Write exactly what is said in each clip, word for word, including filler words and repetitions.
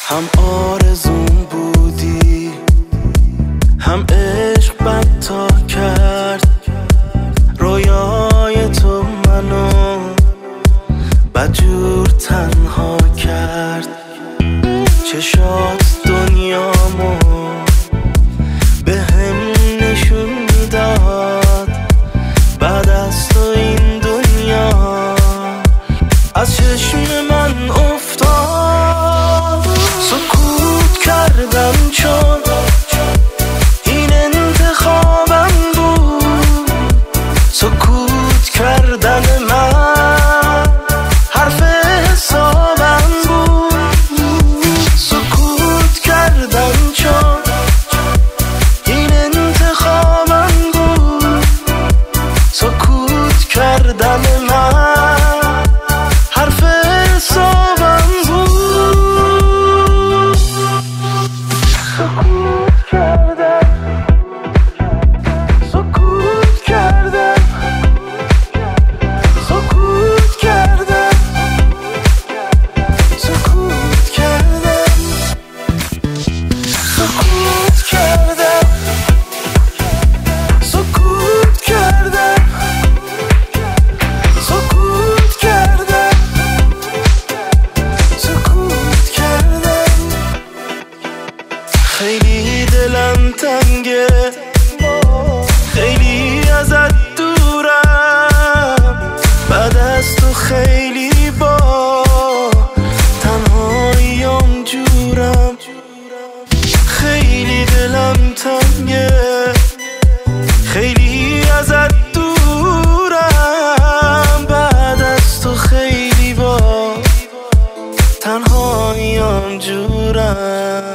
هم آرزون بودی، هم عشق بدتا کرد. رویای تو منو بدجور تنها کرد. چشات دنیامو به هم نشون میداد. بعد از تو این دنیا از چشم من افتاد. سکوت کردم چون این انتخابم بود. سکوت کردن من حرف حسابم بود. سکوت کردم چون این انتخابم بود. سکوت کردن من حرف حسابم بود. سکوت کردم، سکوت کردم، سکوت کردم، سکوت کردم، سکوت کردم، سکوت کردم، سکوت کردم، سکوت کردم. خیلی دلم تنگه، خیلی ازت دورم. بعد از تو خیلی با تنهاییم جورم. خیلی دلم تنگه، خیلی ازت دورم. بعد از تو خیلی با تنهاییم جورم.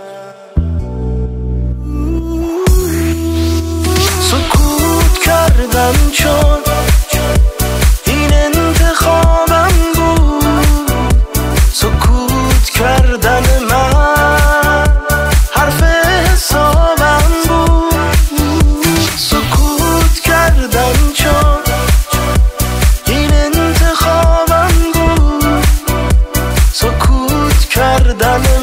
سکوت کردم چون این انتخابم بود. سکوت کردن من حرف حسابم بود. سکوت کردم چون این انتخابم بود. سکوت کردن